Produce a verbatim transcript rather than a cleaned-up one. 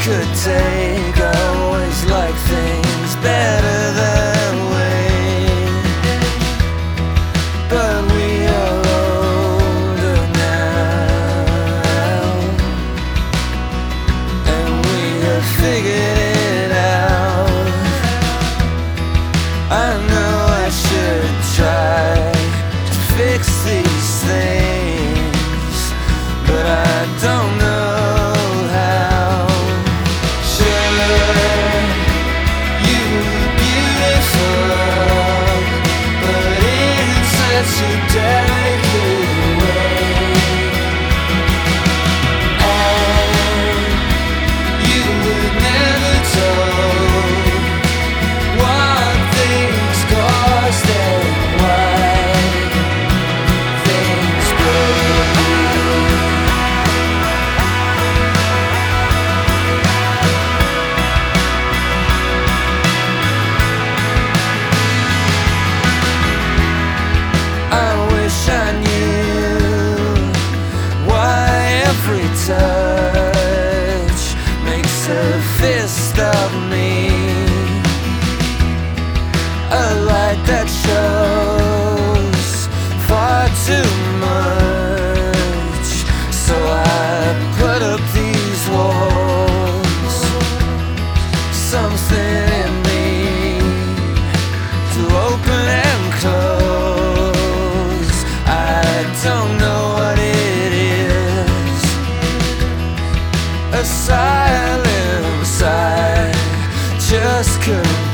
could take. I always like things better that way, but we are older now, and we have figured it out. I know I should try to fix these things, but I don't know. Touch makes a fist of me, a light that shows far too much. So I put up these walls, something in me to open and close. I don't know what it is, a silence I just couldn't